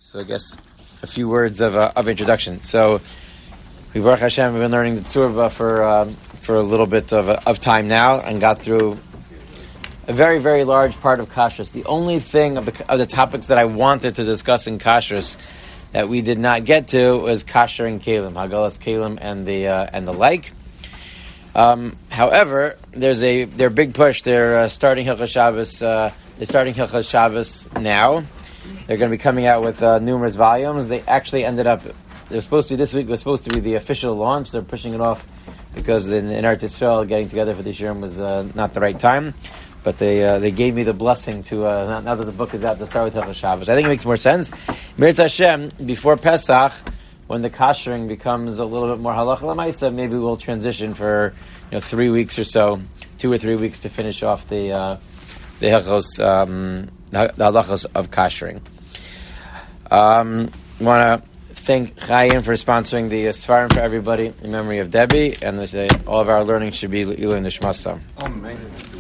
So I guess a few words of introduction. So we, Baruch Hashem, have been learning the Tzurba for a little bit of time now, and got through a very, very large part of Kashrus. The only thing of the topics that I wanted to discuss in Kashrus that we did not get to was Kasher and Kalim, Hagalas Kalim and the like. However, their big push. They're starting Hilchos Shabbos. They're starting Hilchos Shabbos now. They're going to be coming out with numerous volumes. They actually ended up. They're supposed to be this week. Was supposed to be the official launch. They're pushing it off because in Eretz Yisrael getting together for this year was not the right time. But they gave me the blessing to now that the book is out to start with Hilchos Shabbos. I think it makes more sense. Mirz Hashem, before Pesach, when the kashering becomes a little bit more halacha l'maisa, maybe we'll transition for 3 weeks or so, 2 or 3 weeks to finish off the halachos, the halachos of kashering. Want to thank Chaim for sponsoring the Sfarim for everybody in memory of Debbie, and all of our learning should be Ilu Nishmasa. Amen.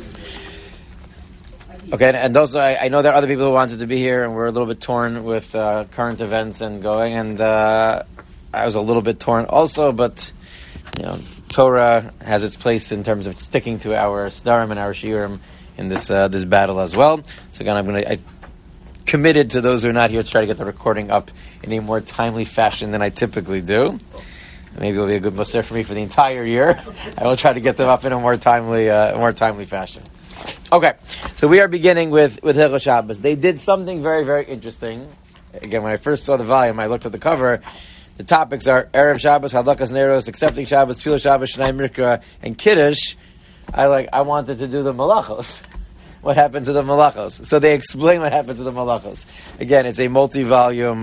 Okay, and also I know there are other people who wanted to be here, and we're a little bit torn with current events and going, and I was a little bit torn also, but Torah has its place in terms of sticking to our Sdarim and our Shiurim in this battle as well. So again, I committed to those who are not here to try to get the recording up in a more timely fashion than I typically do. Maybe it'll be a good mussar for me for the entire year. I will try to get them up in a more timely fashion. Okay, so we are beginning with Hilchos Shabbos. They did something very, very interesting. Again, when I first saw the volume, I looked at the cover. The topics are Erev Shabbos, Hadlakas Neros, Accepting Shabbos, Tefillah Shabbos, Shnai Mikra, and Kiddush. I wanted to do the Malachos. What happened to the Malachos? So they explain what happened to the Malachos. Again, it's a multi-volume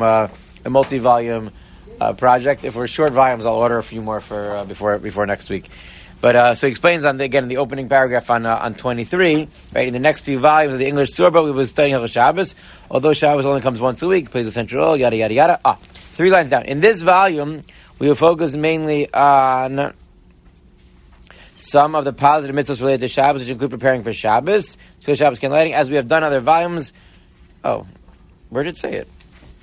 project. If we're short volumes, I'll order a few more for before next week. But so he explains in the opening paragraph on 23, right? In the next few volumes of the English Tzurba, we will study Hilchos Shabbos. Although Shabbos only comes once a week, plays a central role, yada yada yada. 3 lines down. In this volume, we will focus mainly on some of the positive mitzvahs related to Shabbos, which include preparing for Shabbos, Shabbos candlelighting, as we have done other volumes. Oh, where did it say it?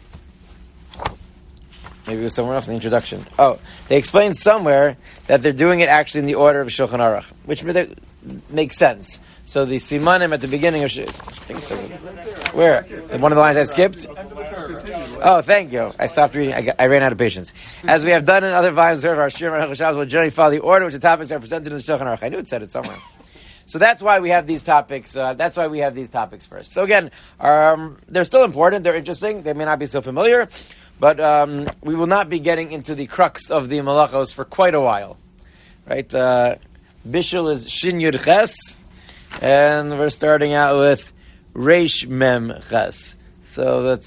Maybe it was somewhere else in the introduction. Oh, they explain somewhere that they're doing it actually in the order of Shulchan Aruch, which makes sense. So the Simanim at the beginning of I think it says it. Where? One of the lines I skipped? Oh, thank you. I stopped reading. I ran out of patience. As we have done in other volumes of our Shir and Hilchos Shabbos, we'll generally follow the order which the topics are presented in the Shulchan Aruch. I knew it said it somewhere. So that's why we have these topics. That's why we have these topics first. So again, they're still important. They're interesting. They may not be so familiar. But we will not be getting into the crux of the Malachos for quite a while, right? Bishul is Shin Yud Ches, and we're starting out with Reish Mem Ches. So that's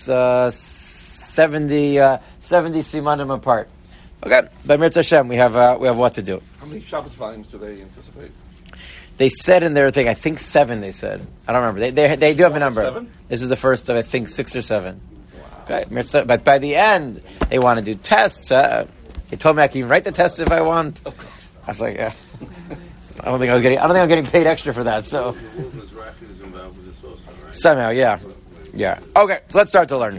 70 simanim apart. Okay, by Mirz Hashem, we have what to do. How many Shabbos volumes do they anticipate? They said in their thing, I think 7. They said, I don't remember. They do have a number. 7? This is the first of I think 6 or 7. Okay, but by the end, they want to do tests. They told me I can even write the tests if I want. I was like, I don't think I'm getting paid extra for that. So somehow, yeah. Okay, so let's start to learn.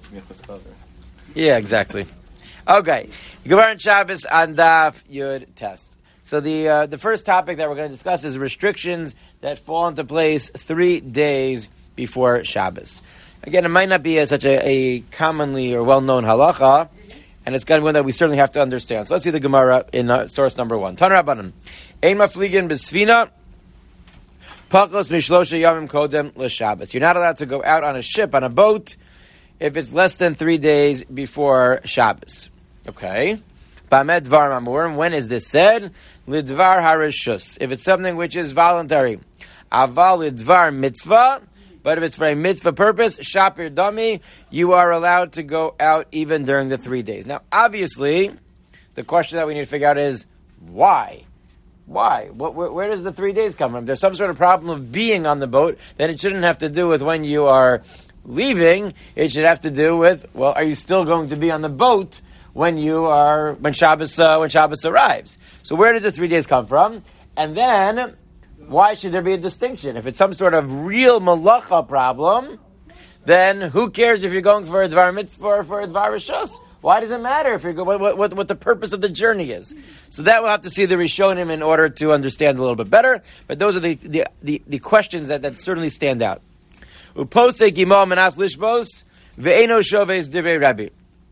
Yeah, exactly. Okay, Gemara Shabbos on Daf Yud test. So the first topic that we're going to discuss is restrictions that fall into place 3 days before Shabbos. Again, it might not be such a commonly or well-known halacha, and it's going to be one that we certainly have to understand. So let's see the Gemara in source number 1. Tan Rabbanan, Ein mafligin b'sfina, pachos mishlosha yamim kodem l'Shabbos. You're not allowed to go out on a ship, on a boat, if it's less than 3 days before Shabbos. Okay. B'amed dvar mamur. When is this said? Lidvar harishus. If it's something which is voluntary. Aval lidvar mitzvah. But if it's for a mitzvah purpose, shapir dami, you are allowed to go out even during the 3 days. Now, obviously, the question that we need to figure out is, why? Why? Where does the 3 days come from? If there's some sort of problem of being on the boat, then it shouldn't have to do with when you are leaving. It should have to do with, well, are you still going to be on the boat when Shabbos arrives? So where does the 3 days come from? And then, why should there be a distinction? If it's some sort of real malacha problem, then who cares if you're going for a Dvar Mitzvah or for a Dvar Rishos? Why does it matter if you're what the purpose of the journey is? So that we'll have to see the Rishonim in order to understand a little bit better. But those are the questions that certainly stand out. Uposek imo menas lishbos ve'eno shoves divrei Rabbi.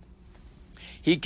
He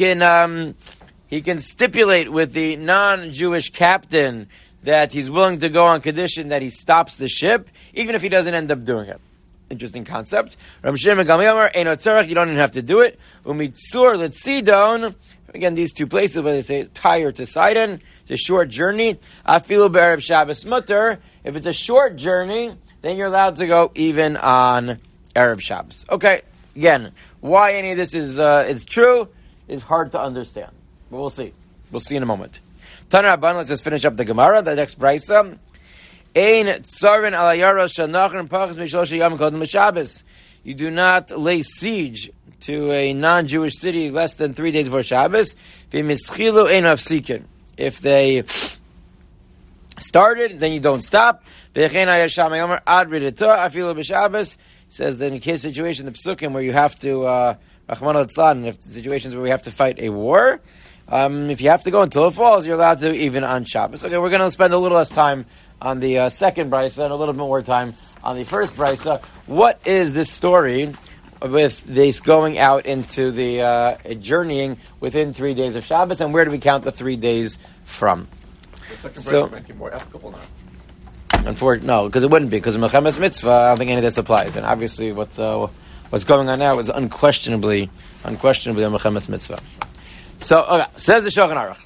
can stipulate with the non-Jewish captain that he's willing to go on condition that he stops the ship, even if he doesn't end up doing it. Interesting concept. Ram Shimon Gamliel Eino Tzarech, you don't even have to do it. Umitzur Letzidon, again, these two places, where they say Tyre to Sidon, it's a short journey. Afilu B'Erev Shabbos Mutter, if it's a short journey, then you're allowed to go even on Erev Shabbos. Okay, again, why any of this is true is hard to understand. But we'll see. We'll see in a moment. Taner Rabban, let's just finish up the Gemara, the next brisa. Ein tzarin ala yaros shanachrin pachas mishlosh yom kodem Shabbos. You do not lay siege to a non-Jewish city less than 3 days before Shabbos. V'mischilu ein afsikin. If they started, then you don't stop. V'chein hayasham yomer ad rideto afilu b'Shabbos. Says that in a case situation, the psukim where you have to Rachmana litzlan, if situations where we have to fight a war, if you have to go until it falls, you're allowed to even on Shabbos. Okay, we're going to spend a little less time on the second brisa and a little bit more time on the first brisa. What is this story with this going out into the journeying within 3 days of Shabbos, and where do we count the 3 days from? The second brisa might be more applicable now. Unfortunately, no, because it wouldn't be, because of Mechemes Mitzvah, I don't think any of this applies. And obviously what's going on now is unquestionably a Mechemes Mitzvah. So, okay, says the Shulchan Aruch.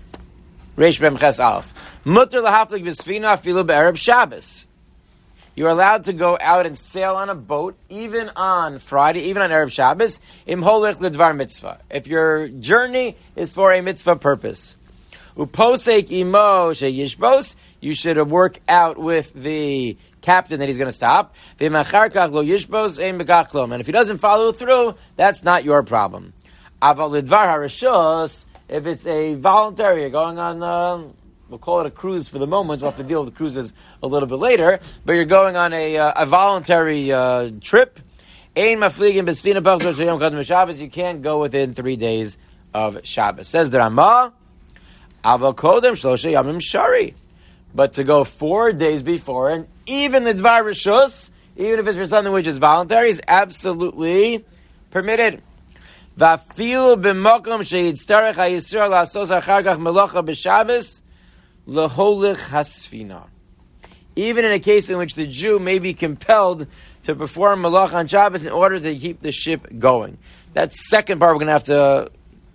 Reish Mem Ches Aleph. Mutter lahaflik b'sfina afilu b'erev Shabbos. You're allowed to go out and sail on a boat, even on Friday, even on Erev Shabbos, im holich l'dvar mitzvah. If your journey is for a mitzvah purpose. Uposek imo sheyishbos, you should work out with the captain that he's going to stop. V'machar kach lo yishbos ein bekach klom. And if he doesn't follow through, that's not your problem. Aval l'dvar harishos, if it's a voluntary, you're going on, we'll call it a cruise for the moment. We'll have to deal with the cruises a little bit later. But you're going on a voluntary trip. Ein mafligin b'sfina b'chzor sheyom kodem Shabbos. You can't go within 3 days of Shabbos. Says the Ramah, aval kodem shlosha yamim shari. But to go 4 days before, and even the dvar rishus, even if it's for something which is voluntary, is absolutely permitted. Va'afilu b'mokom sheyitztarech ha'yisrael la'asos achar kach melacha b'Shabbos leholich hasfina. Even in a case in which the Jew may be compelled to perform malach on Shabbos in order to keep the ship going. That second part we're going to have to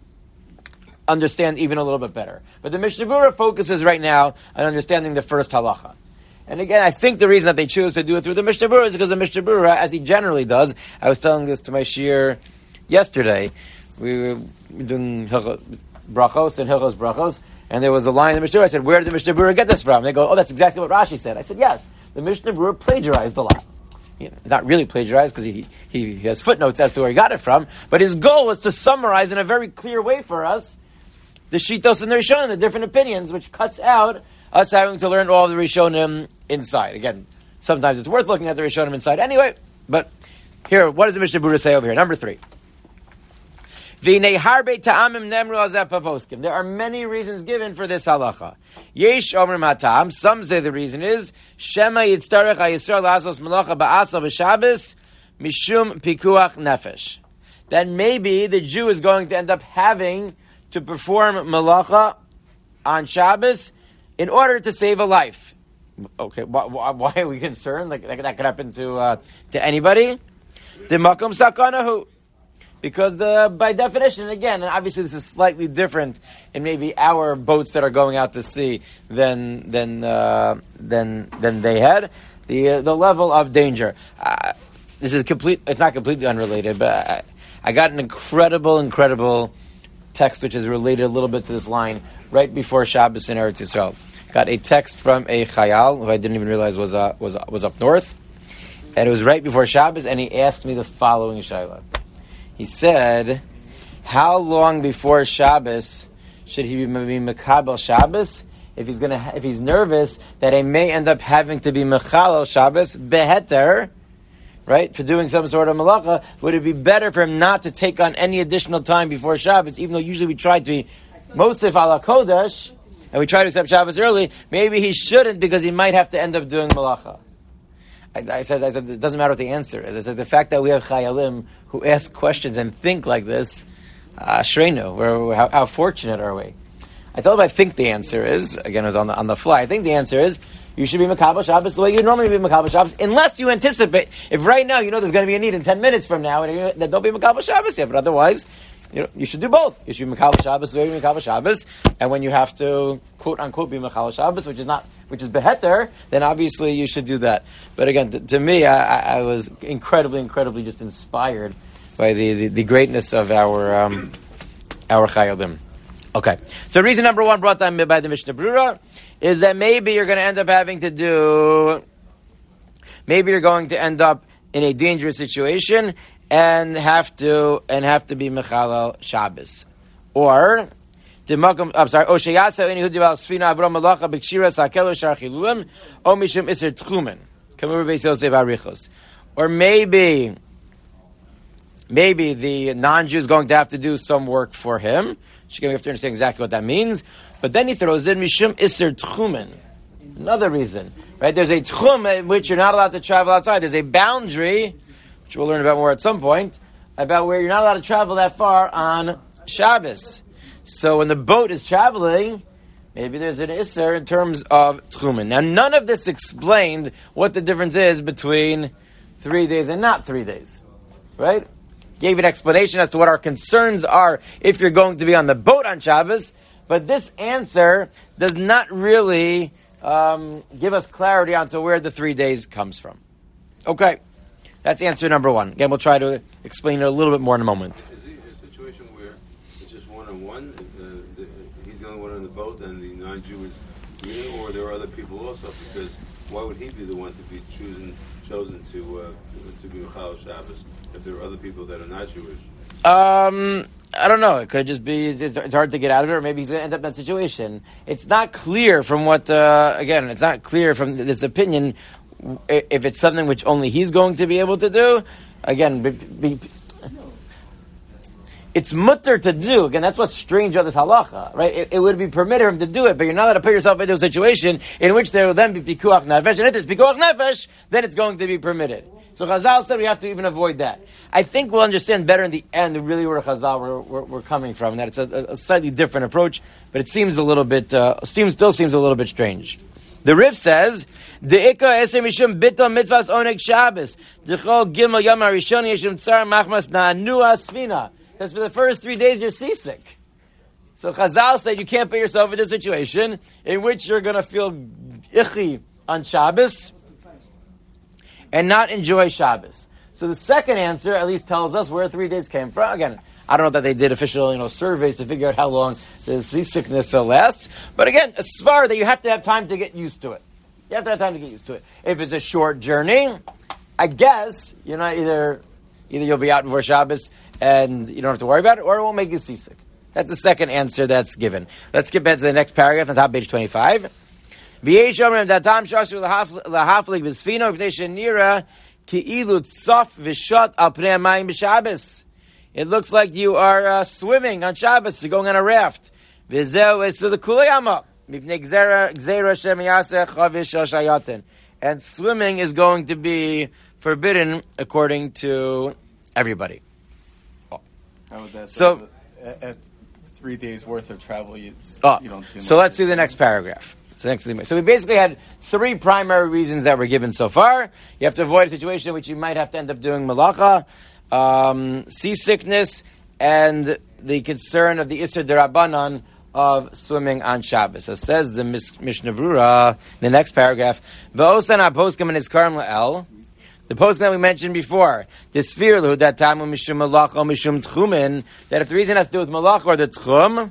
understand even a little bit better. But the Mishnah Berurah focuses right now on understanding the first halacha. And again, I think the reason that they choose to do it through the Mishnah Berurah is because the Mishnah Berurah, as he generally does, I was telling this to my shiur yesterday, we were doing brachos and hilchos brachos, and there was a line in the Mishnah Berurah. I said, where did the Mishnah Berurah get this from? And they go, oh, that's exactly what Rashi said. I said, yes, the Mishnah Berurah plagiarized a lot. Not really plagiarized, because he has footnotes as to where he got it from, but his goal was to summarize in a very clear way for us the Shitos and the Rishonim, the different opinions, which cuts out us having to learn all of the Rishonim inside. Again, sometimes it's worth looking at the Rishonim inside anyway, but here, what does the Mishnah Berurah say over here? Number 3. There are many reasons given for this halacha. Yesh omer matam. Some say the reason is Shema yitztarech hayisrael la'asos melacha ba'asa b'Shabbos mishum pikuach nefesh. That maybe the Jew is going to end up having to perform melacha on Shabbos in order to save a life. Okay, why are we concerned? Like that could happen to anybody. The makom sakanahu. Because by definition, again, and obviously this is slightly different in maybe our boats that are going out to sea than they had. The level of danger. This is it's not completely unrelated, but I got an incredible text which is related a little bit to this line right before Shabbos in Eretz Yisrael. Got a text from a chayal who I didn't even realize was up north, and it was right before Shabbos, and he asked me the following shayla. He said, how long before Shabbos should he be mekabel Shabbos if he's nervous that he may end up having to be mechalel Shabbos beheter right, for doing some sort of malacha, would it be better for him not to take on any additional time before Shabbos, even though usually we try to be mosif ala kodesh, and we try to accept Shabbos early? Maybe he shouldn't, because he might have to end up doing malacha. I said, it doesn't matter what the answer is. I said, the fact that we have chayalim who ask questions and think like this, Ashreinu, how fortunate are we? I told him I think the answer is, again, it was on the fly, I think the answer is, you should be Makabel Shabbos the way you normally be Makabel Shabbos, unless you anticipate, if right now you know there's going to be a need in 10 minutes from now, then don't be Makabel Shabbos yet, but otherwise, you should do both. You should be Makabel Shabbos the way you be Makabel Shabbos, and when you have to, quote unquote, be Makabel Shabbos, which is beheter, then obviously you should do that. But again, to me, I was incredibly just inspired by the greatness of our Chayalim. Okay, so reason number one brought down by the Mishnah Brura is that maybe you're going to end up in a dangerous situation and have to be Mechalal Shabbos. Or Oshayasa any Hudival Sfina Avram Malacha Bikshira Sakelo Sharchilulim O Mishum Iser Tchumen. Kamur Beis Yosef Arichos. Or maybe the non-Jew is going to have to do some work for him. She's going to have to understand exactly what that means. But then he throws in Mishum Iser Tchumen. Another reason, right? There's a tchum in which you're not allowed to travel outside. There's a boundary, which we'll learn about more at some point, about where you're not allowed to travel that far on Shabbos. So when the boat is traveling, maybe there's an Isser in terms of tchumen. Now, none of this explained what the difference is between 3 days and not 3 days, right? Gave an explanation as to what our concerns are if you're going to be on the boat on Shabbos, but this answer does not really give us clarity onto where the 3 days comes from. Okay, that's answer number one. Again, we'll try to explain it a little bit more in a moment. Is it a situation where it's just one-on-one? He's the only one on the boat and the non-Jew is here, or there are other people also? Because why would he be the one to be chosen to be Mechal Shabbos if there are other people that are not Jewish? I don't know. It could just be, it's hard to get out of it, or maybe he's going to end up in that situation. It's not clear from it's not clear from this opinion if it's something which only he's going to be able to do. Again, it's mutter to do. Again, that's what's strange about this halacha, right? It would be permitted him to do it, but you're not allowed to put yourself into a situation in which there will then be pikuach nefesh, and if there's pikuach nefesh, then it's going to be permitted. So Chazal said we have to even avoid that. I think we'll understand better in the end really where Chazal we're coming from. That it's a slightly different approach, but it seems a little bit still seems a little bit strange. The Rif says, "De'ika esem mishum bittul mitzvahs oneg Shabbos dechol gimel yom harishon yeshum tsar machmas na'anua svina." Because for the first 3 days you're seasick. So Chazal said you can't put yourself into a situation in which you're going to feel ichi on Shabbos and not enjoy Shabbos. So the second answer at least tells us where 3 days came from. Again, I don't know that they did official, surveys to figure out how long the seasickness lasts. But again, a svar that you have to have time to get used to it. You have to have time to get used to it. If it's a short journey, I guess either you'll be out before Shabbos and you don't have to worry about it, or it won't make you seasick. That's the second answer that's given. Let's get back to the next paragraph on top of page 25. It looks like you are swimming on Shabbos, going on a raft. And swimming is going to be forbidden according to everybody. So, at 3 days worth of travel, you don't see. So let's do the next paragraph. So we basically had three primary reasons that were given so far. You have to avoid a situation in which you might have to end up doing malacha, seasickness, and the concern of the Isser D'Rabbanan of swimming on Shabbos. So says the Mishnah Brura, the next paragraph, V'osan ha-poskim and Izkarim la'el, the poskim that we mentioned before, the Sfirlu, that time of Mishum Malacha or Mishum Tchumen, that if the reason has to do with Malacha or the Tchum,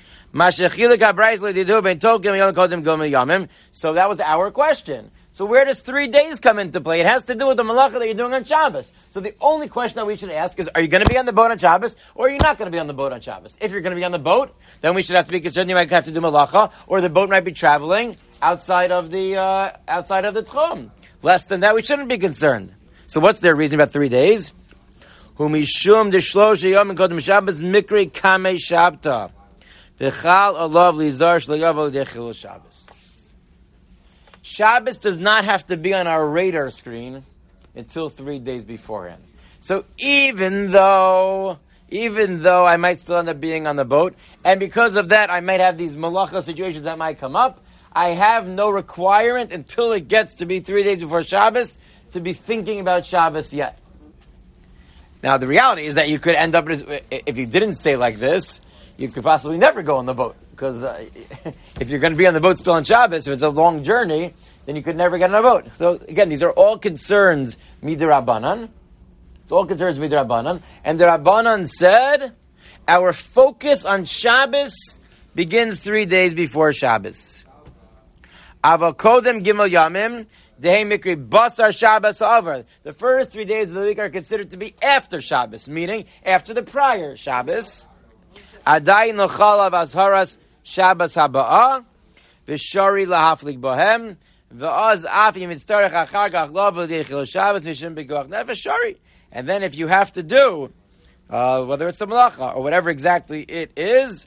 so that was our question. So where does 3 days come into play? It has to do with the malacha that you're doing on Shabbos. So the only question that we should ask is, are you going to be on the boat on Shabbos, or are you not going to be on the boat on Shabbos? If you're going to be on the boat, then we should have to be concerned you might have to do malacha, or the boat might be traveling outside of the tchum. Less than that, we shouldn't be concerned. So what's their reason about 3 days? Humishum d'shlosha yom kodem Shabbos mikri kamei shabta v'chal olav lizar shleyavel dechil Shabbos. Shabbos does not have to be on our radar screen until 3 days beforehand. So even though I might still end up being on the boat, and because of that I might have these malacha situations that might come up, I have no requirement until it gets to be 3 days before Shabbos to be thinking about Shabbos yet. Now the reality is that you could end up, if you didn't say like this, you could possibly never go on the boat. Because if you're going to be on the boat still on Shabbos, if it's a long journey, then you could never get on a boat. So again, these are all concerns midrabanan. It's all concerns midrabanan. And the Rabbanan said, our focus on Shabbos begins 3 days before Shabbos. Avokodem gimel yamim, dehe mikri basar Shabbos over. The first 3 days of the week are considered to be after Shabbos, meaning after the prior Shabbos. Adayin l'chalav azharas Shabbos haba'ah, v'shari lahaflik bohem, v'az af yimitztarech achar kach lo v'deichil Shabbos mishim b'koach nefesh shari. And then if you have to do, whether it's the malacha or whatever exactly it is,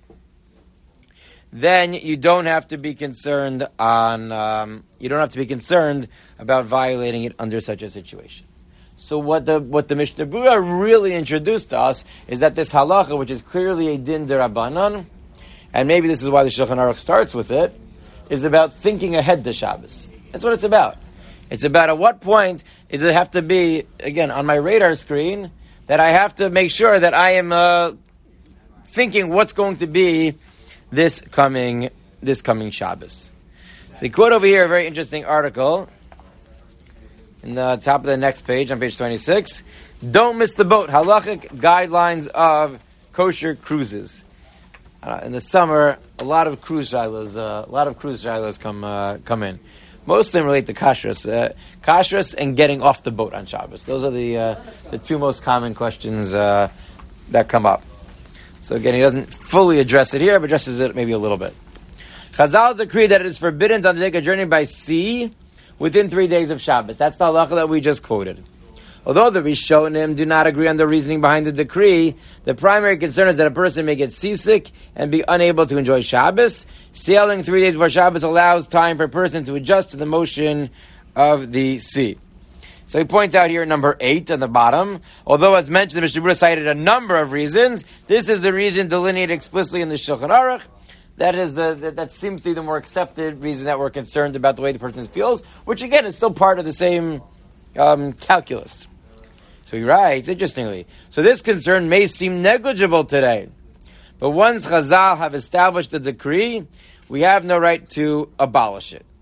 then you don't have to be concerned about violating it under such a situation. So what the Mishnah Berurah really introduced to us is that this halacha, which is clearly a din derabanan, and maybe this is why the Shulchan Aruch starts with it, is about thinking ahead to Shabbos. That's what it's about. It's about at what point does it have to be, again, on my radar screen, that I have to make sure that I am thinking what's going to be this coming Shabbos. So they quote over here a very interesting article in the top of the next page, on page 26. Don't miss the boat. Halachic guidelines of kosher cruises. In the summer, a lot of cruise shilas come in. Most of them relate to kashrus and getting off the boat on Shabbos. Those are the two most common questions that come up. So again, he doesn't fully address it here, but addresses it maybe a little bit. Chazal decree that it is forbidden to undertake a journey by sea within 3 days of Shabbos. That's the halacha that we just quoted. Although the Rishonim do not agree on the reasoning behind the decree, the primary concern is that a person may get seasick and be unable to enjoy Shabbos. Sailing 3 days before Shabbos allows time for a person to adjust to the motion of the sea. So he points out here number 8 on the bottom. Although, as mentioned, the Mishnah Berurah cited a number of reasons. This is the reason delineated explicitly in the Shulchan Aruch. That seems to be the more accepted reason that we're concerned about the way the person feels, which again is still part of the same calculus. So he writes, interestingly, so this concern may seem negligible today, but once Chazal have established the decree, we have no right to abolish it.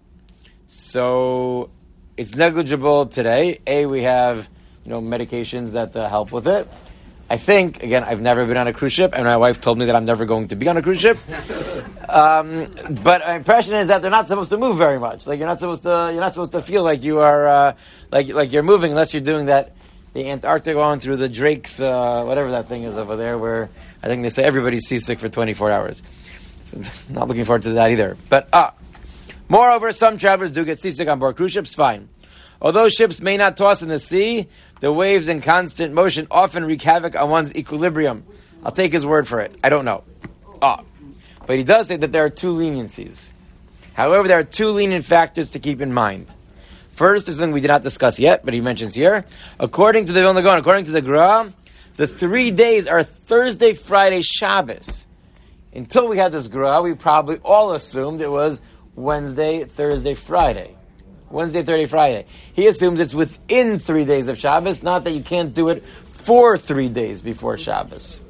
So it's negligible today. We have medications that help with it. I think, again, I've never been on a cruise ship, and my wife told me that I'm never going to be on a cruise ship. But my impression is that they're not supposed to move very much. Like you're not supposed to feel like you are like you're moving unless you're doing that. The Antarctic one through the Drake's, whatever that thing is over there, where I think they say everybody's seasick for 24 hours. So not looking forward to that either. But moreover, some travelers do get seasick on board cruise ships. Fine. Although ships may not toss in the sea, the waves in constant motion often wreak havoc on one's equilibrium. I'll take his word for it. I don't know. But he does say that there are two leniencies. However, there are two lenient factors to keep in mind. First is something we did not discuss yet, but he mentions here. According to the Vilna Gaon, according to the Gra, the 3 days are Thursday, Friday, Shabbos. Until we had this Gra, we probably all assumed it was Wednesday, Thursday, Friday. Wednesday, Thursday, Friday. He assumes it's within 3 days of Shabbos, not that you can't do it for 3 days before Shabbos.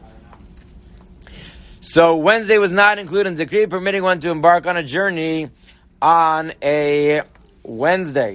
So Wednesday was not included in the decree, permitting one to embark on a journey on a Wednesday.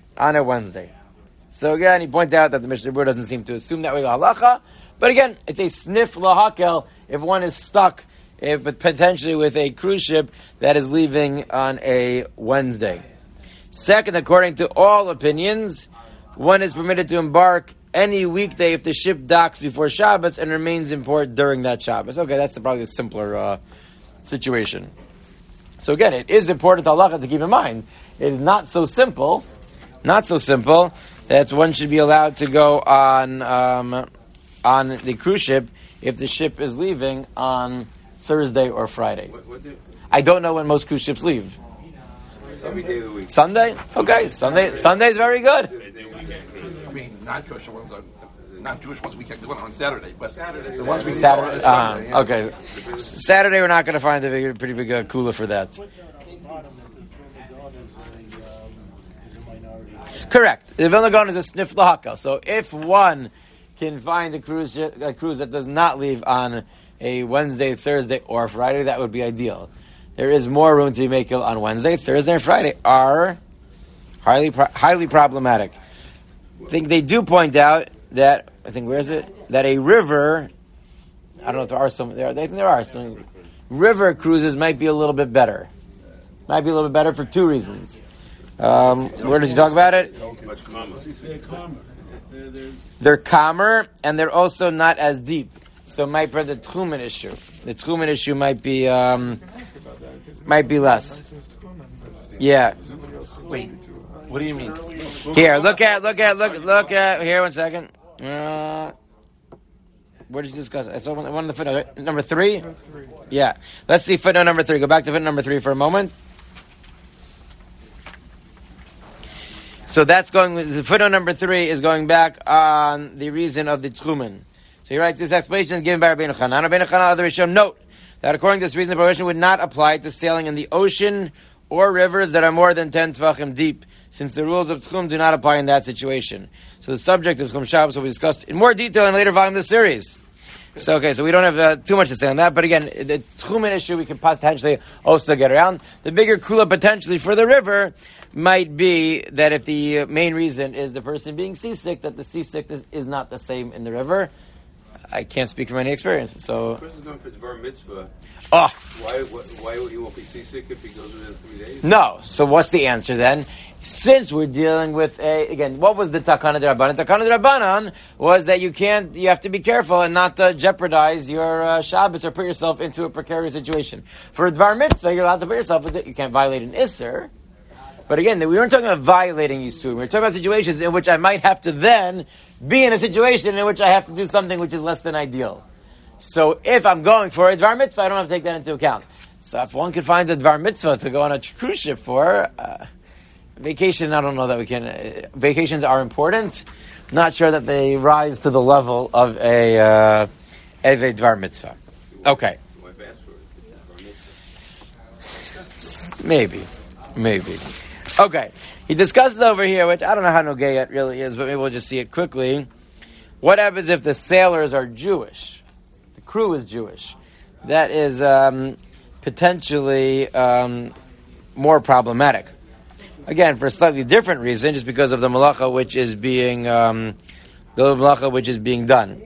So again, he points out that the Mishnah Berurah doesn't seem to assume that way halacha. But again, it's a sniff lahakel if one is stuck, potentially with a cruise ship that is leaving on a Wednesday. Second, according to all opinions, one is permitted to embark any weekday if the ship docks before Shabbos and remains in port during that Shabbos. Okay, that's probably the simpler situation. So again, it is important to halacha to keep in mind. It is not so simple that one should be allowed to go on the cruise ship if the ship is leaving on Thursday or Friday. I don't know when most cruise ships leave. Every day of the week. Sunday? Okay, Sunday's very good. I mean, non-kosher ones are not Jewish ones. We can't do it on Saturday, but the ones we Saturday. Sunday, yeah. Okay, Saturday we're not going to find a pretty big cooler for that. Correct. The Vilna Gaon is a snif lahaka. So if one can find a cruise that does not leave on a Wednesday, Thursday, or Friday, that would be ideal. There is more room to make it on Wednesday, Thursday, and Friday are highly problematic. I think they do point out that, where is it? That a river, I don't know if there are some, I think there are some, river cruises might be a little bit better. Might be a little bit better for two reasons. Where did you talk about it? They're calmer, and they're also not as deep. So it might be the Tchumen issue. The Tchumen issue might be less. Yeah. Wait, what do you mean? Here, look at. Here, 1 second. Where did you discuss it? I saw one of the footnotes. Right? Number 3? Yeah. Let's see footnote number 3. Go back to footnote number 3 for a moment. So that's footnote number 3 is going back on the reason of the Tchumen. So he writes, this explanation is given by Rabbeinu Chanan. Rabbeinu Chanan, other Rishon, note that according to this reason, the prohibition would not apply to sailing in the ocean or rivers that are more than 10 tvachim deep, since the rules of Tchum do not apply in that situation. So the subject of Tchum Shabbos will be discussed in more detail in a later volume of the series. So we don't have too much to say on that, but again, the Tchumen issue we could potentially also get around. The bigger kula potentially for the river might be that if the main reason is the person being seasick, that the seasickness is not the same in the river. I can't speak from any experience. So, the person's going for the bar mitzvah. Oh, why he won't be seasick if he goes within 3 days? No. So what's the answer then? Since we're dealing with what was the Takana D'Rabbanan? Takana D'Rabbanan was that you have to be careful and not jeopardize your Shabbos or put yourself into a precarious situation. For a Dvar Mitzvah, you're allowed to put yourself into, you can't violate an Isser. But again, we weren't talking about violating Yisur. We were talking about situations in which I might have to then be in a situation in which I have to do something which is less than ideal. So if I'm going for a Dvar Mitzvah, I don't have to take that into account. So if one could find a Dvar Mitzvah to go on a cruise ship for, vacation, I don't know that we can. Vacations are important. Not sure that they rise to the level of a Dvar Mitzvah. Okay. Maybe. Okay. He discusses over here, which I don't know how Nogay it really is, but maybe we'll just see it quickly. What happens if the sailors are Jewish? The crew is Jewish. That is potentially more problematic. Again, for a slightly different reason, just because of the malacha which is being done.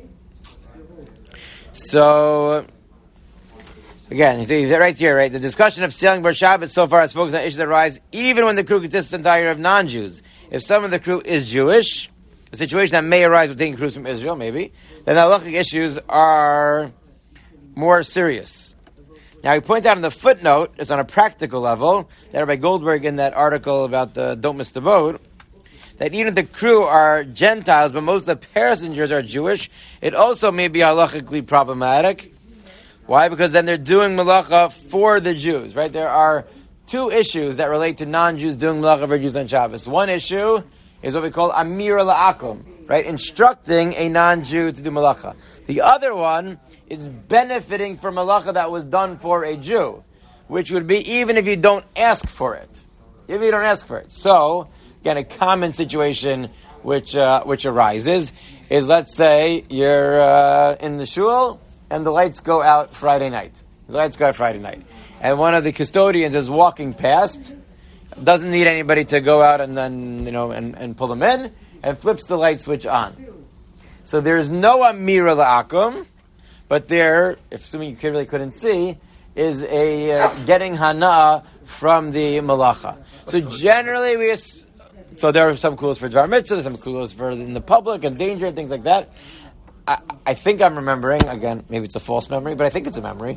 So, again, he writes here, right? The discussion of sailing Bar Shabbos so far has focused on issues that arise even when the crew consists entirely of non-Jews. If some of the crew is Jewish, a situation that may arise with taking crews from Israel, maybe, then the halachic issues are more serious. Now, he points out in the footnote, it's on a practical level, that Rabbi Goldberg in that article about the Don't Miss the Boat, that even if the crew are Gentiles, but most of the passengers are Jewish, it also may be halachically problematic. Why? Because then they're doing malacha for the Jews, right? There are two issues that relate to non-Jews doing malacha for Jews on Shabbos. One issue is what we call amir la'akum, right? Instructing a non-Jew to do malacha. The other one is benefiting from malacha that was done for a Jew, which would be even if you don't ask for it. If you don't ask for it. So, again, a common situation which arises is, let's say you're in the shul and the lights go out Friday night. And one of the custodians is walking past, doesn't need anybody to go out and then, and pull them in, and flips the light switch on. So there's no amira la'akum, but there, if assuming you really couldn't see, is a getting hana from the malacha. So generally so there are some kulos for Dvar Mitzvah, there's some kulos for in the public and danger and things like that. I think I'm remembering, again, maybe it's a false memory, but I think it's a memory.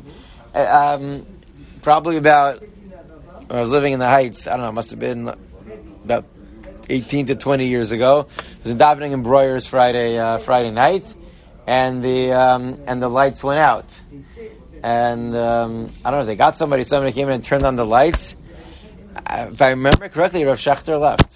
Probably about, when I was living in the Heights, I don't know, it must have been about 18 to 20 years ago. It was davening in Breuer's Friday night, and the lights went out. And I don't know if they got somebody came in and turned on the lights. If I remember correctly, Rav Schechter left.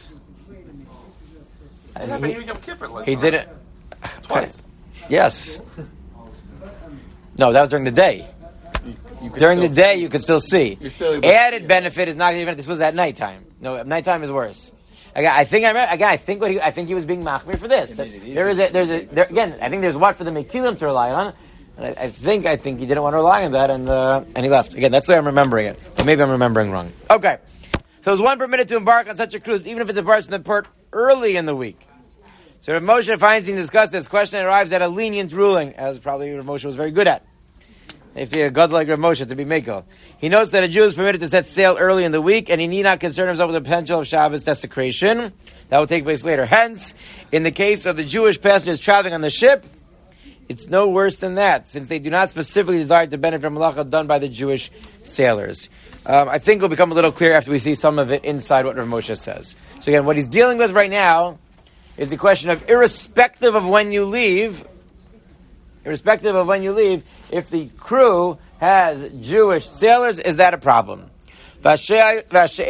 He did it twice. Yes. No, that was during the day. During the day, you could still see. Added benefit is not even. This was at nighttime. No, nighttime is worse. Again, I think he was being machmir for this. Again, I think there's what for the Mekilim to rely on. And I think he didn't want to rely on that, and he left. Again, that's the way I'm remembering it. But maybe I'm remembering wrong. Okay. So is one permitted to embark on such a cruise, even if it departs from the port early in the week? So Rav Moshe Feinstein discussed this question and arrives at a lenient ruling, as probably Rav Moshe was very good at. If you're a god like Rav Moshe to be Meko. He notes that a Jew is permitted to set sail early in the week, and he need not concern himself with the potential of Shabbos desecration. That will take place later. Hence, in the case of the Jewish passengers traveling on the ship, it's no worse than that, since they do not specifically desire to benefit from malacha done by the Jewish sailors. I think it will become a little clear after we see some of it inside what Rav Moshe says. So again, what he's dealing with right now is the question of irrespective of when you leave, if the crew has Jewish sailors, is that a problem? They go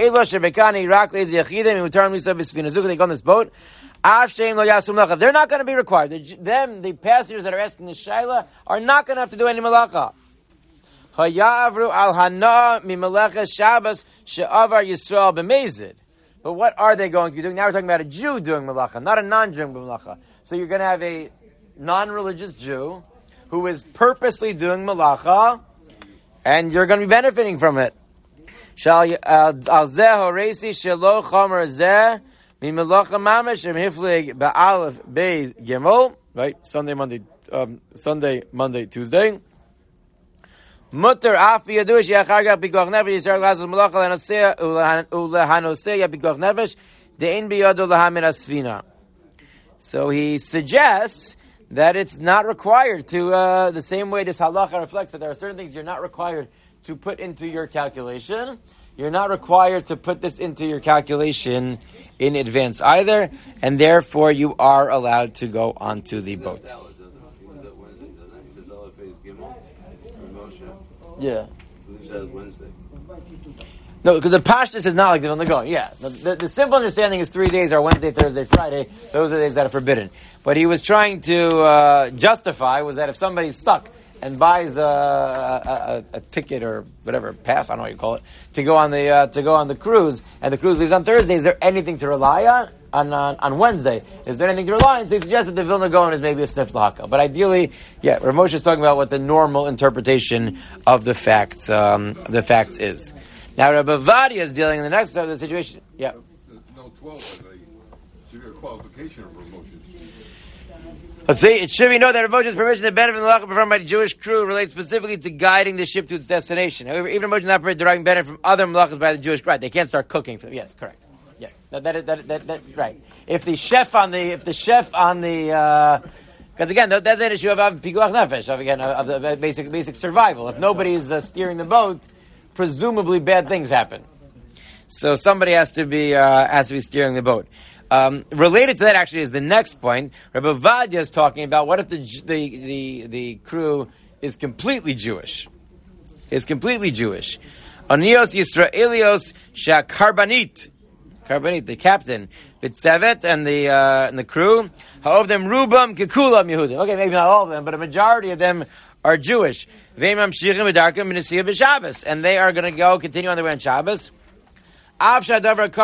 on this boat. They're not going to be required. The passengers that are asking the Shaila, are not going to have to do any malacha. But what are they going to be doing? Now we're talking about a Jew doing malacha, not a non-Jew doing malacha. So you're going to have a non-religious Jew who is purposely doing malacha, and you're going to be benefiting from it. Right? Sunday, Monday, Tuesday. Mutter afi yadush yachargach pikuach nefesh yisrael lazos malacha lehanoseh pikuach nefesh de'in biyado lahamin asfina. So he suggests that it's not required to the same way this halacha reflects that there are certain things you're not required to put into your calculation. You're not required to put this into your calculation in advance either, and therefore you are allowed to go onto the boat. Yeah. Wednesday. No, because the Pashtus is not like they're on the go. Yeah. The simple understanding is 3 days are Wednesday, Thursday, Friday. Those are the days that are forbidden. What he was trying to justify was that if somebody's stuck and buys a ticket or whatever, pass, I don't know what you call it, to go on the cruise, and the cruise leaves on Thursday, is there anything to rely on Wednesday? Is there anything to rely on? So he suggested the Vilna Gaon is maybe a sniff lahaka. But ideally, yeah, Rav Moshe is talking about what the normal interpretation of the facts is. Now Rabbi Vadia is dealing in the next side of the situation. Yeah. No 12 as a severe qualification of Rav Moshe's. Let's see. It should be known that Rav Moshe's permission to benefit from the halacha performed by the Jewish crew relates specifically to guiding the ship to its destination. However, even Rav Moshe is not permitted deriving benefit from other malachas by the Jewish crew. Right? They can't start cooking for them. Yes, correct. Yeah, that right. If the chef on the, because again, that's an issue of pikuach nefesh, of the basic survival. If nobody's steering the boat, presumably bad things happen. So somebody has to be steering the boat. Related to that, actually, is the next point. Rabbi Vadia is talking about what if the crew is completely Jewish. Onios Yisraelios Shakarbanit. Karbanit, the captain, Bitzevet, and the crew. How of them Rubam Kekulam Yehudim. Okay, maybe not all of them, but a majority of them are Jewish. And they are going to continue on their way on Shabbos. Even though it's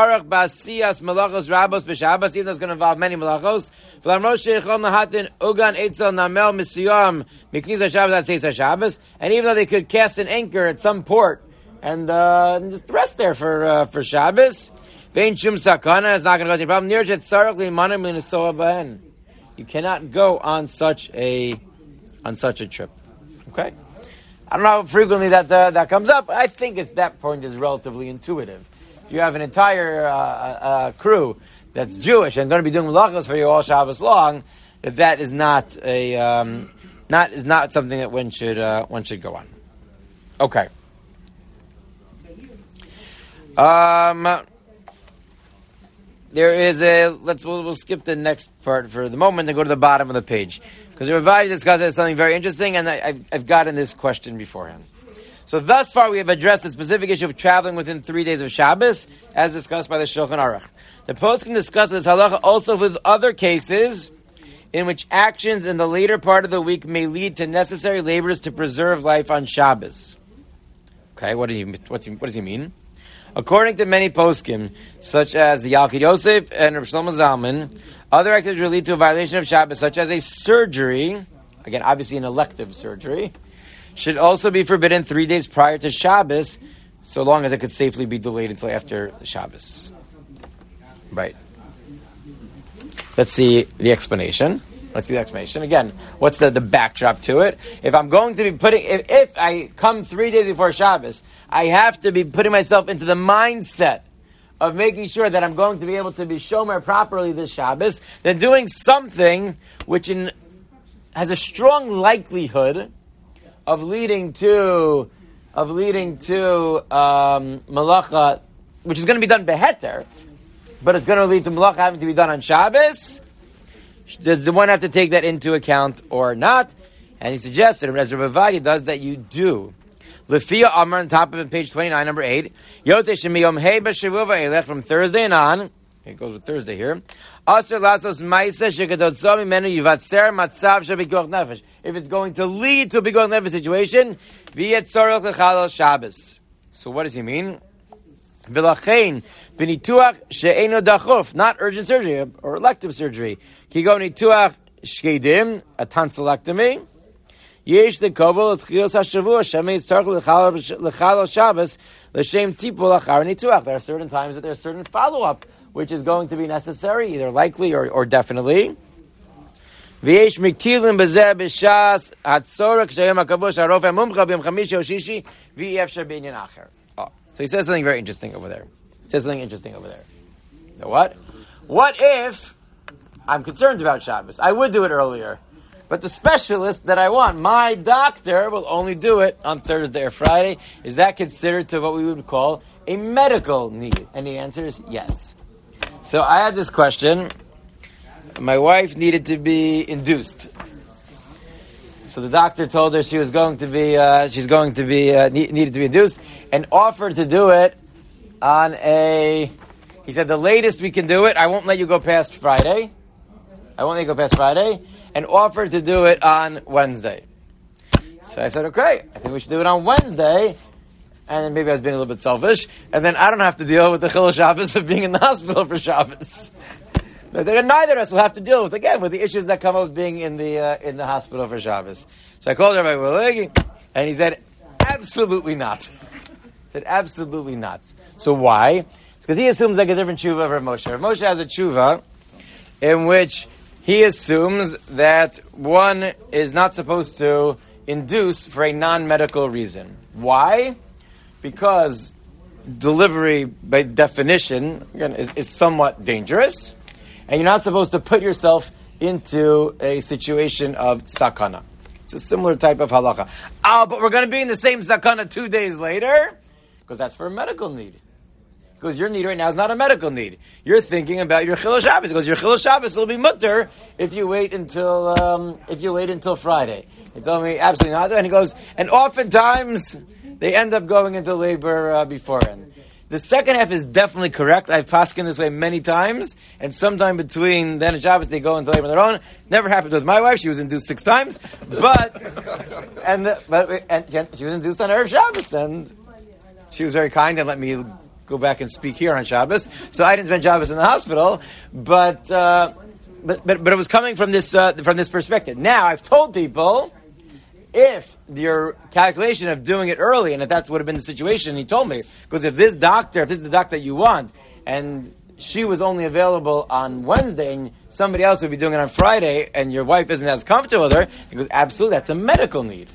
going to involve many malachos. And even though they could cast an anchor at some port and just rest there for Shabbos, it's not going to cause any problem. You cannot go on such a trip. Okay? I don't know how frequently that comes up. I think that point is relatively intuitive. If you have an entire crew that's Jewish and going to be doing malachos for you all Shabbos long, that is not something that one should go on. Okay. there is we'll skip the next part for the moment and go to the bottom of the page. Because the Ravashi discusses something very interesting, and I've gotten this question beforehand. So thus far we have addressed the specific issue of traveling within 3 days of Shabbos, as discussed by the Shulchan Aruch. The post can discuss this halacha also with other cases in which actions in the later part of the week may lead to necessary labors to preserve life on Shabbos. Okay, what does he mean? According to many poskim, such as the Yalkid Yosef and Rav Shlomo Zalman, other activities will lead to a violation of Shabbos, such as a surgery, again, obviously an elective surgery, should also be forbidden 3 days prior to Shabbos, so long as it could safely be delayed until after the Shabbos. Right. Let's see the explanation. Again, what's the backdrop to it? If I'm going to be if I come 3 days before Shabbos, I have to be putting myself into the mindset of making sure that I'm going to be able to be shomer properly this Shabbos, then doing something which has a strong likelihood of leading to malacha, which is going to be done beheter, but it's going to lead to malacha having to be done on Shabbos. Does the one have to take that into account or not? And he suggested, as Rabbi Vadia does, that you do. Lefia Amar on top of page 29, number 8. Yote Shemiyom Hei B'Shavuv Va'elech, from Thursday and on. It goes with Thursday here. Aser Lasos Ma'isa Shekadotzo Mimenu Yivatzer Matzav Shebikoch Nefesh. If it's going to lead to a Bikoch Nefesh situation, V'yet Tzorach L'Chalal Shabbos. So what does he mean? V'lachein b'nituach she'eino dachuf, not urgent surgery or elective surgery. Kigo nituach shkedim, a tonsillectomy. Yesh the kobol t'chios hashavua shemei tzarch l'chalal Shabbos l'shem tipul achar nituach. There are certain times that there's certain follow-up which is going to be necessary, either likely or definitely. V'yesh miktilim b'zeh b'shas hatzorach sheyom hakavush harofe mumcha b'yom chamishi o shishi v'yefshar b'inyan acher. So he says something very interesting over there. What? What if I'm concerned about Shabbos? I would do it earlier. But the specialist that I want, my doctor, will only do it on Thursday or Friday. Is that considered to what we would call a medical need? And the answer is yes. So I had this question. My wife needed to be induced. So the doctor told her she was going to be, needed to be induced, and offered to do it on he said, the latest we can do it, I won't let you go past Friday. And offered to do it on Wednesday. So I said, okay, I think we should do it on Wednesday. And then maybe I was being a little bit selfish. And then I don't have to deal with the Chilul Shabbos of being in the hospital for Shabbos. But neither of us will have to deal with the issues that come up with being in the hospital for Shabbos. So I called Rabbi Willig, and he said, absolutely not. So why? Because he assumes like a different tshuva of Rav Moshe. Rav Moshe has a tshuva in which he assumes that one is not supposed to induce for a non-medical reason. Why? Because delivery, by definition, again, is somewhat dangerous, and you're not supposed to put yourself into a situation of sakana. It's a similar type of halacha. But we're going to be in the same sakana 2 days later, because that's for a medical need. Because your need right now is not a medical need. You're thinking about your Chilul Shabbos, because your Chilul Shabbos will be mutter if you wait until Friday. He told me absolutely not, and he goes, and oftentimes they end up going into labor beforehand. The second half is definitely correct. I've paskin this way many times, and sometime between then and Shabbos they go into labor on their own. Never happened with my wife; she was induced 6 times, but she was induced on Erev Shabbos, and she was very kind and let me go back and speak here on Shabbos. So I didn't spend Shabbos in the hospital, but it was coming from this perspective. Now I've told people, if your calculation of doing it early, and if that's would have been the situation, he told me, because if this is the doctor that you want, and she was only available on Wednesday, and somebody else would be doing it on Friday, and your wife isn't as comfortable with her, he goes, absolutely, that's a medical need.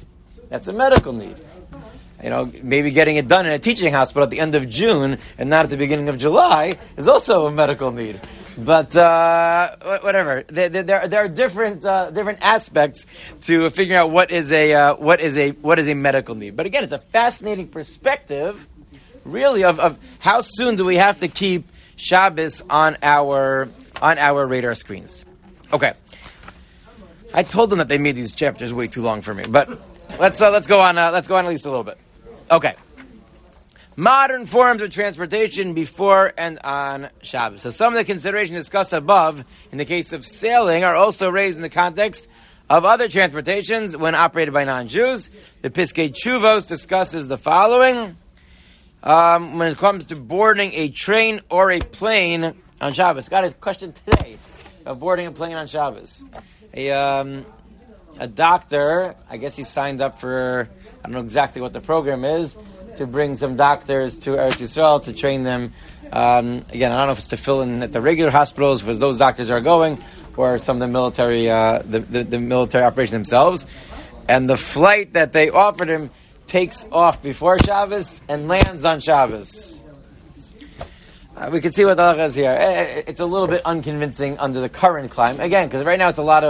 Maybe getting it done in a teaching hospital at the end of June and not at the beginning of July is also a medical need. But whatever, there are different aspects to figuring out what is a medical need. But again, it's a fascinating perspective, really, of how soon do we have to keep Shabbos on our radar screens. Okay. I told them that they made these chapters way too long for me, but let's go on at least a little bit. Okay. Modern forms of transportation before and on Shabbos. So some of the considerations discussed above in the case of sailing are also raised in the context of other transportations when operated by non-Jews. The Piskei Teshuvos discusses the following. When it comes to boarding a train or a plane on Shabbos. Got a question today of boarding a plane on Shabbos. A doctor, I guess he signed up for, I don't know exactly what the program is, to bring some doctors to Eretz Yisrael to train them. Again, I don't know if it's to fill in at the regular hospitals, because those doctors are going, or some of the military, the military operation themselves. And the flight that they offered him takes off before Shabbos and lands on Shabbos. We can see what the halacha is here. It's a little bit unconvincing under the current climate. Again, because right now it's not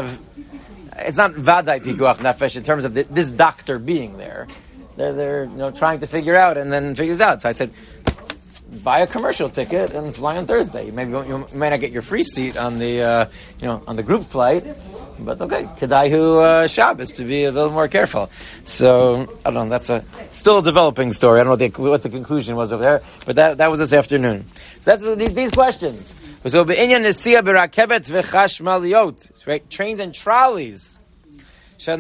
vadai pikuach nefesh in terms of this doctor being there. They're trying to figure out and then figures out. So I said, buy a commercial ticket and fly on Thursday. You might not get your free seat on the on the group flight, but okay, Kedayu Shabbos to be a little more careful. So I don't know. That's still a developing story. I don't know what the conclusion was over there, but that was this afternoon. So that's these questions. So be'inyan nesiya b'rakebet v'chashmaliyot, right? Trains and trolleys. So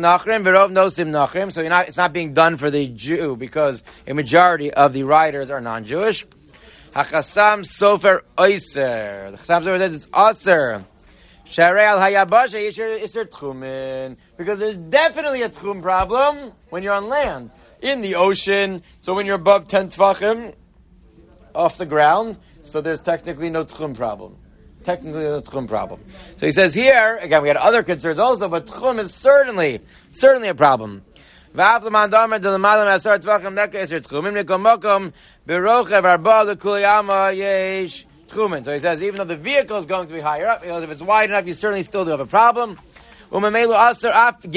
it's not being done for the Jew because a majority of the riders are non-Jewish. Hachasam sofer oiser. The Chasam sofer says it's oser. Sharei al hayabasha iser tchumen. Because there's definitely a tchum problem when you're on land. In the ocean, so when you're above 10 tvachim off the ground, so there's technically no tchum problem. So he says here, again, we had other concerns also, but tchum is certainly a problem. So he says, even though the vehicle is going to be higher up, if it's wide enough, you certainly still do have a problem. It's going to be asr,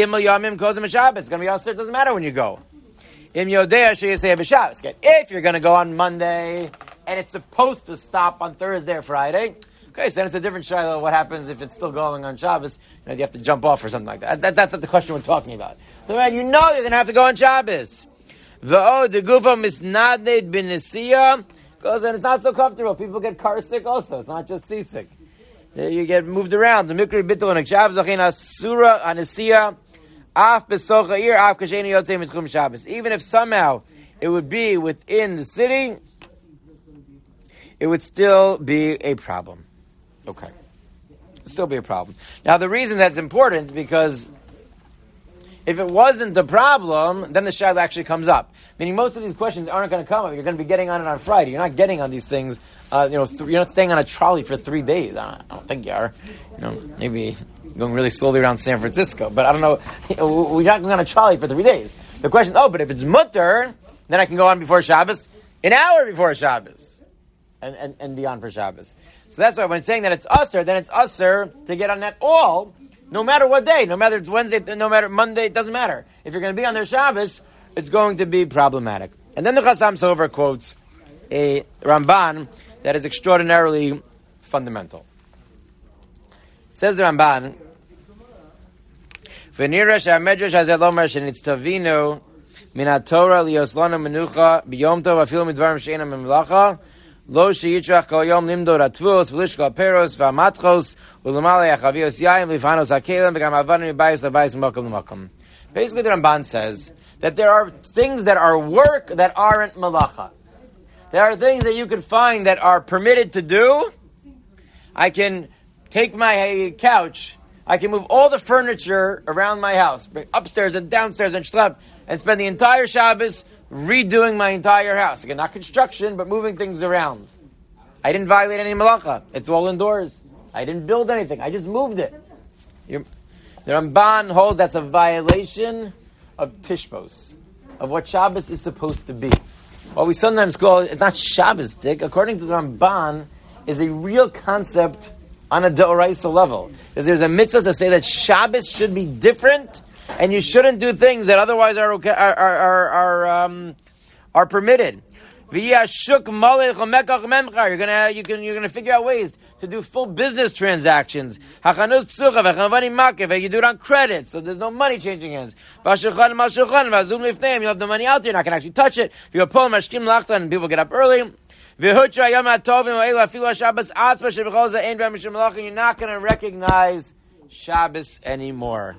it doesn't matter when you go. If you're going to go on Monday, and it's supposed to stop on Thursday or Friday, okay, so then it's a different shiloh. What happens if it's still going on Shabbos? You have to jump off or something like that. That's not the question we're talking about. So man, you're going to have to go on Shabbos. The gufa misnadned b'nesiya goes, and it's not so comfortable. People get car sick also. It's not just seasick. You get moved around. The mikri bitul and Shabbos zachin asura anesiya af besocha ir af kasheni yotzei mitchum Shabbos. Even if somehow it would be within the city, it would still be a problem. Okay. It'd still be a problem. Now, the reason that's important is because if it wasn't a problem, then the shaila actually comes up. Meaning most of these questions aren't going to come up. You're going to be getting on it on Friday. You're not getting on these things, you're not staying on a trolley for 3 days. I don't think you are. Maybe going really slowly around San Francisco. But I don't know. We're not going on a trolley for 3 days. The question is, but if it's mutter, then I can go on before Shabbos, an hour before Shabbos. And beyond for Shabbos. So that's why when saying that it's usher, then it's usher to get on that all, no matter what day, no matter it's Wednesday, no matter Monday, it doesn't matter. If you're going to be on their Shabbos, it's going to be problematic. And then the Chasam Sofer quotes a Ramban that is extraordinarily fundamental. Says the Ramban, "V'nira she'amedrash hazeh lomer shenitztavinu min haTorah liyoslanu menucha b'yom tov afilu midvarim she'enam memlacha." Lo sheyitrach kol yom limdo ratvos v'lishkol peros v'amatchos u'lemalei achavios yayim lifanos hakelim v'gam avanim mibayis labayis m'makom l'makom. Basically, the Ramban says that there are things that are work that aren't malacha. There are things that you can find that are permitted to do. I can take my couch, I can move all the furniture around my house, upstairs and downstairs and schlep, and spend the entire Shabbos redoing my entire house. Again, not construction, but moving things around. I didn't violate any malacha. It's all indoors. I didn't build anything. I just moved it. The Ramban holds that's a violation of Tishbos, of what Shabbos is supposed to be. What we sometimes call, it's not Shabbos, Dick. According to the Ramban, is a real concept on a D'oraisa level. Because there's a mitzvah to say that Shabbos should be different, and you shouldn't do things that otherwise are permitted. You're gonna figure out ways to do full business transactions. You do it on credit, so there's no money changing hands. You have the money out there, you're not gonna actually touch it. You're and people get up early. You're not gonna recognize Shabbos anymore.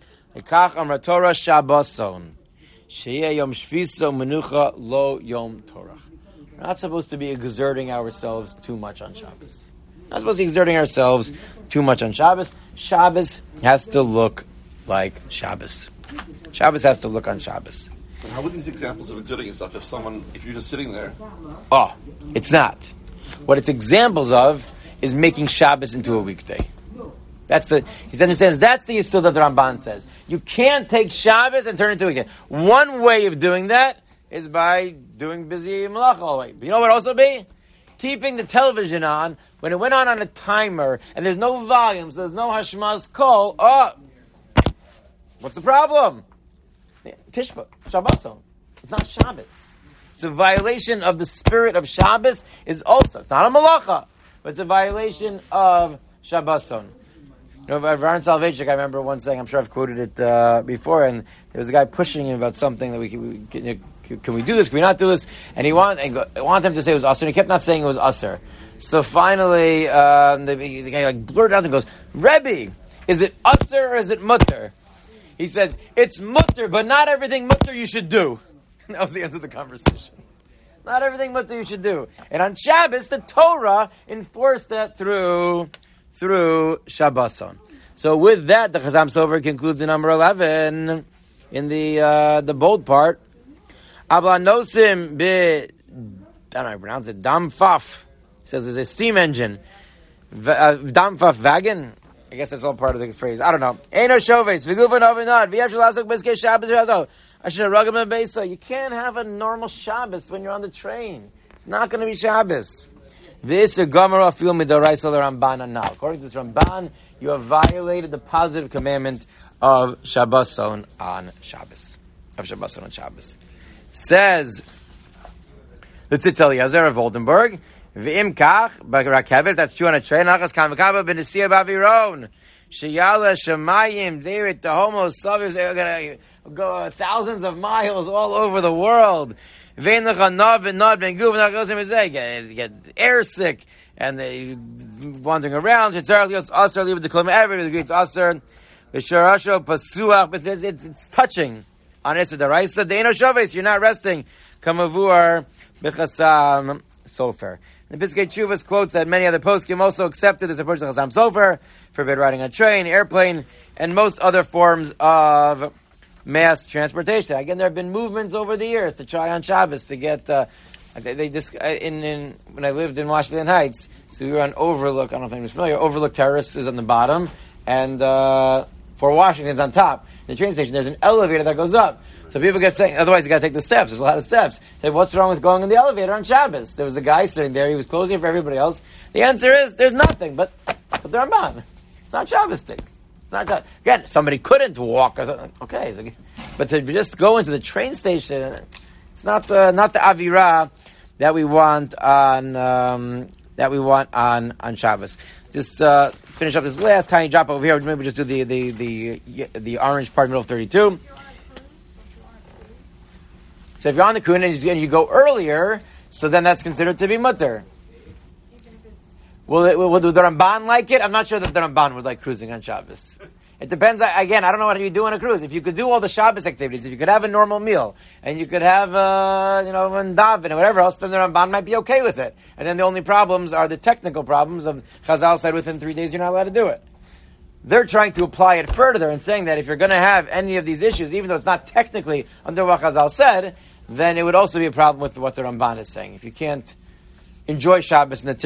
We're not supposed to be exerting ourselves too much on Shabbos. Not supposed to be exerting ourselves too much on Shabbos. Shabbos has to look like Shabbos. Shabbos has to look on Shabbos. And how would these examples of exerting yourself if you're just sitting there? Oh, it's not. What it's examples of is making Shabbos into a weekday. He understands that's the yisod that the Ramban says. You can't take Shabbos and turn it into a weekday. One way of doing that is by doing busy malach all the way. But you know what also be? Keeping the television on when it went on a timer and there's no volume, so there's no hashmas kol. Oh, what's the problem? Tishba, Shabboson. It's not Shabbos. It's a violation of the spirit of Shabbos. Is also it's not a malacha, but it's a violation of Shabboson. You know, Aaron Salvation, I remember once saying, I'm sure I've quoted it before, and there was a guy pushing him about something that can we do this? Can we not do this? And he wanted him to say it was usher, and he kept not saying it was usher. So finally, the guy blurted out and goes, Rebbe, is it usher or is it mutter? He says, it's mutter, but not everything mutter you should do. That was the end of the conversation. Not everything mutter you should do. And on Shabbos, the Torah enforced that through Shabboson. So with that, the Chazam Sofer concludes in number 11 in the bold part. Ablanosim be, I don't know how to pronounce it, Damfaf. Says there's a steam engine. Damfaf wagon. I guess that's all part of the phrase. I don't know. Eino shoves, v'gufan ovinad, v'yavshalasok b'skei Shabbos v'yazo. Asher ragam b'beisa. You can't have a normal Shabbos when you're on the train. It's not going to be Shabbos. This a Gemara fil midoraisa l'Ramban now. According to this Ramban, you have violated the positive commandment of Shabboson on Shabbos. Says the Tzitz Eliezer of Oldenburg, V'im kach, b'rakevet, that's true on a train, Achas kamekaba b'nesia b'aviron, sheyala shemayim, there at the homo saviv, they're going to go thousands of miles all over the world. V'im l'chanav v'nad v'nguv v'nachosim v'zeh, get airsick, and they wandering around, it's asr, leave it to klam ever, it's asr, v'sharasho pasuach, it's touching. On Issa Daraisa, Deino Shabbos, you're not resting. Kamavur b'chasam sofer. The Piskei Teshuvos quotes that many other poskim also accepted this approach to chasam sofer, forbid riding on a train, airplane, and most other forms of mass transportation. Again, there have been movements over the years to try on Shabbos to get. They just when I lived in Washington Heights, so we were on Overlook. I don't know if anyone's familiar. Overlook Terrace is on the bottom, and Fort Washington's on top. The train station, there's an elevator that goes up. So people get saying, otherwise you got to take the steps. There's a lot of steps. Say, what's wrong with going in the elevator on Shabbos? There was a guy sitting there. He was closing it for everybody else. The answer is, there's nothing. But the Ramban. It's not Shabbos thing. It's not Shabbos. Again, somebody couldn't walk or something. Okay. But to just go into the train station, it's not the Avirah that we want on Shabbos. Just finish up this last tiny drop over here. Maybe just do the orange part, middle of 32. So if you're on the Kun and you go earlier, so then that's considered to be mutter. Will the Ramban like it? I'm not sure that the Ramban would like cruising on Shabbos. It depends. Again, I don't know what you do on a cruise. If you could do all the Shabbos activities, if you could have a normal meal, and you could have, daven and whatever else, then the Ramban might be okay with it. And then the only problems are the technical problems of Chazal said within 3 days you're not allowed to do it. They're trying to apply it further and saying that if you're going to have any of these issues, even though it's not technically under what Chazal said, then it would also be a problem with what the Ramban is saying. If you can't enjoy Shabbos in the